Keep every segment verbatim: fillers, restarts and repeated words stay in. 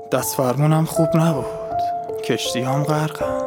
دست فرمونم خوب نبود، کشتیام غرقم،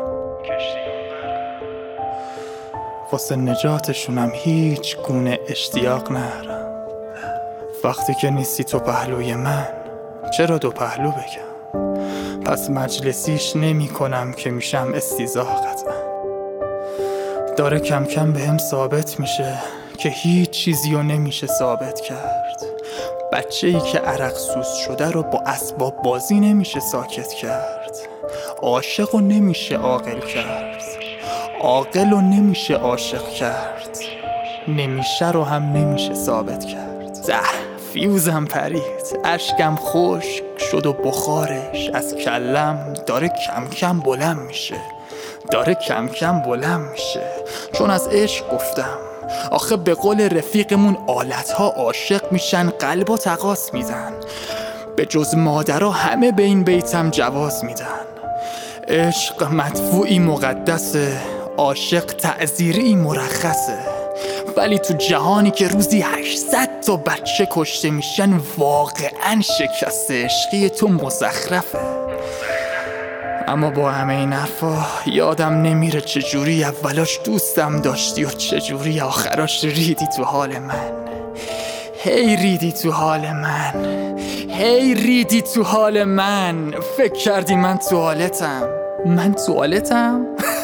واسه نجاتشونم هیچ گونه اشتیاق نرم. وقتی که نیستی تو پهلوی من، چرا دو پهلو بگم؟ پس مجلسیش نمی کنم که میشم استیزا. قطعا داره کم کم به هم ثابت میشه که هیچ چیزی رو نمیشه ثابت کرد. بچه ای که عرق سوز شده رو با اسباب بازی نمیشه ساکت کرد. عاشق رو نمیشه عاقل کرد، عاقل رو نمیشه عاشق کرد، نمیشه رو هم نمیشه ثابت کرد. زه فیوزم پرید، اشکم خشک شد و بخارش از کلم داره کم کم بلند میشه، داره کم کم بلند میشه. چون از عشق گفتم، آخه به قول رفیقمون آلتها عاشق میشن، قلبا تقاس میدن، به جز مادرها همه به این بیتم جواز میدن. عشق مدفوعی مقدسه، عاشق تعزیری مرخصه، ولی تو جهانی که روزی هشتصد تا بچه کشته میشن واقعا شکست عشقی تو مزخرفه. اما با همه این حرفا یادم نمیره چجوری اولاش دوستم داشتی و چجوری آخراش ریدی تو حال من. هی ریدی تو حال من، هی ریدی تو حال من. فکر کردی من توالتم؟ من توالتم؟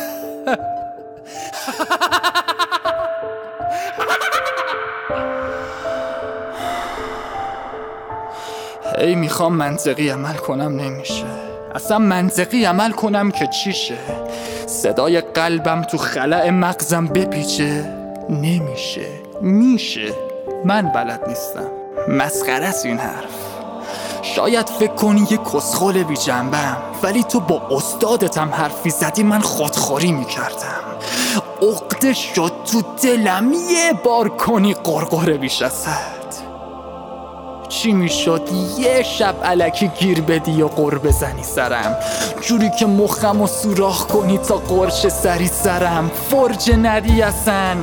هی میخوام منطقی عمل کنم، نمیشه. اصلا منطقی عمل کنم که چیشه؟ صدای قلبم تو خلأ مغزم بپیچه؟ نمیشه. میشه، من بلد نیستم. مسخره است این حرف. شاید فکر کنی یه کسخل بی جنبم، ولی تو با استادتم حرفی زدی من خودخوری میکردم. عقده شد تو دلم یه بار کنی قرقره بیش از حد. چی میشد یه شب الکی گیر بدی و قر بزنی سرم، جوری که مخم و سوراخ کنی تا قرش سری سرم. فرج ندی اصلا.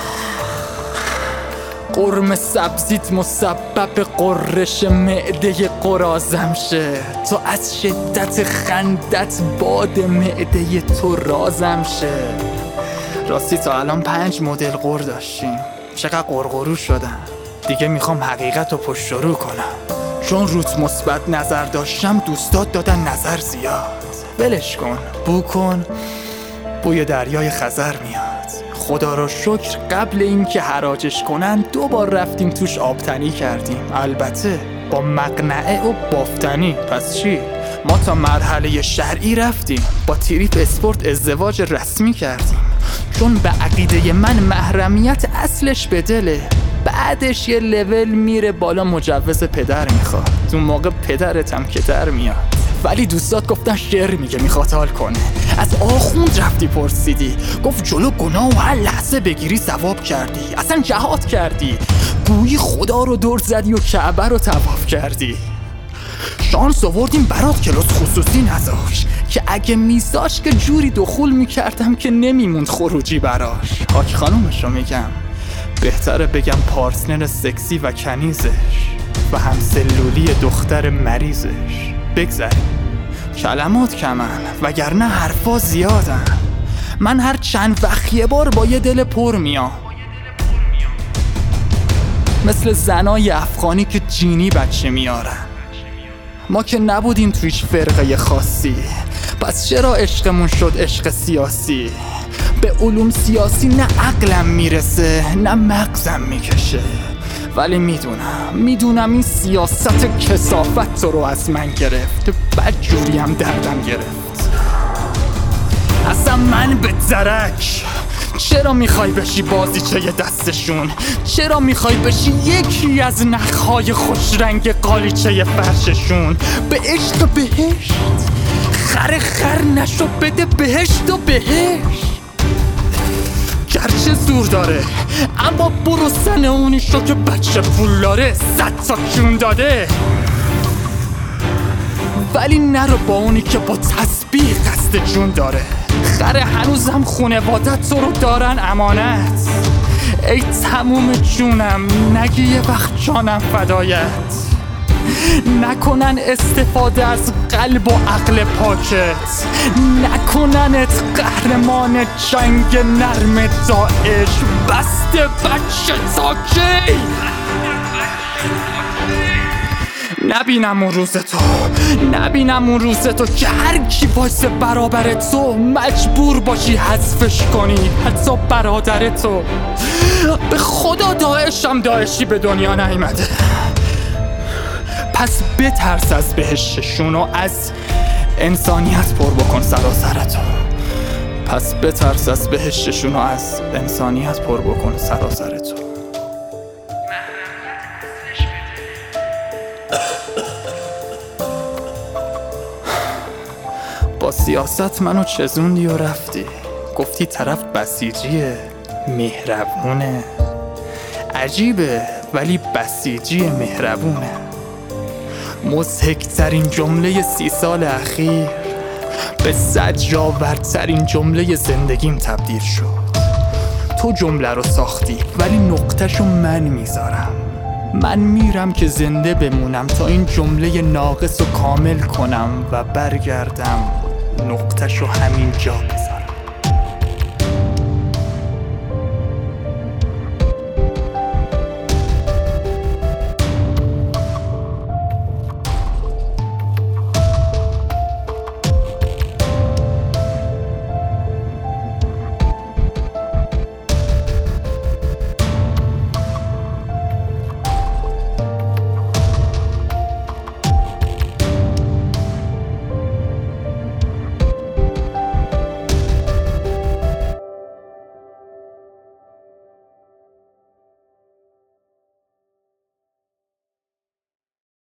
قرم سبزیت مسبب قرش معده قرازم شه، تا از شدت خندت باد معده تو رازم شه. راستی تا الان پنج مدل قر داشتیم، چقدر قرقرو شدم. دیگه میخوام حقیقت رو پشت رو کنم، چون روت مثبت نظر داشتم دوستات دادن نظر زیاد. ولش کن، بو کن، بوی دریای خزر میاد. خدا رو شکر قبل این که حراجش کنن دو بار رفتیم توش آبتنی کردیم، البته با مقنعه و بافتنی. پس چی؟ ما تا مرحله شرعی رفتیم، با تریپ اسپورت ازدواج رسمی کردیم، چون به عقیده من محرمیت اصلش به دله. بعدش یه لول میره بالا مجوز پدر میخواد، اون موقع پدرتم که در میاد. ولی دوستات گفتن شعر میگه میخواد حال کنه. از آخوند رفتی پرسیدی، گفت جلو گناه و هر لحظه بگیری ثواب کردی. اصلا جهاد کردی، گویی خدا رو دور زدی و کعبه رو طواف کردی. شانس آوردیم برات کلاس خصوصی نذاش، که اگه میذاش که جوری دخول میکردم که نمیموند خروجی براش. حاج خانومشو میگم، بهتره بگم پارتنر سکسی و کنیزش و همسلولی دختر مریضش. بگذاریم، کلمات کمن وگرنه حرفا زیادن. من هر چند وقت یه بار با یه دل پر میام، مثل زنای افغانی که جینی بچه میارن. ما که نبودیم تو هیچ فرقه خاصی، پس چرا عشقمون شد عشق سیاسی؟ به علوم سیاسی نه عقلم میرسه نه مغزم میکشه، ولی میدونم میدونم این سیاست کثافت تو رو از من گرفت، بد جوری هم دردم گرفت. اصلا من به درک، چرا میخوای بشی بازیچه دستشون؟ چرا میخوای بشی یکی از نخهای خوشرنگ قالیچه فرششون؟ به عشق بهشت خر خر نشو، بده بهشت و بهشت. گرچه زور داره اما برو سن اونی شو که بچه پولاره صد تا کون داده، ولی نرو با اونی که با تسبیح قصد جون داره. خره هنوزم خونوادت تو رو دارن امانت. ای تموم جونم نگی یه وقت جانم فدایت. نکنن استفاده از قلب و عقل پاکت، نکننت قهرمان جنگ نرم داعش. بسته بچه تا کی؟ نبینم اون روز تو، نبینم اون روز تو که هر کی وایسه برابر تو مجبور باشی حذفش کنی، حتی برادر تو. به خدا داعشم داعشی به دنیا نیامده، پس بترس از بهشتشون و از انسانیت پر بکن سراسرتو. پس بترس از بهشتشون و از انسانیت پر بکن سراسرتو. با سیاست منو چزوندی و رفتی، گفتی طرف بسیجیه مهربونه. عجیبه ولی بسیجی مهربونه. مضحک‌ترین جمله سی سال اخیر به زجرآورترین جمله زندگیم تبدیل شد. تو جمله رو ساختی ولی نقطه‌شو من میذارم. من میرم که زنده بمونم تا این جمله ناقص رو کامل کنم و برگردم نقطه‌شو همین جا بذارم.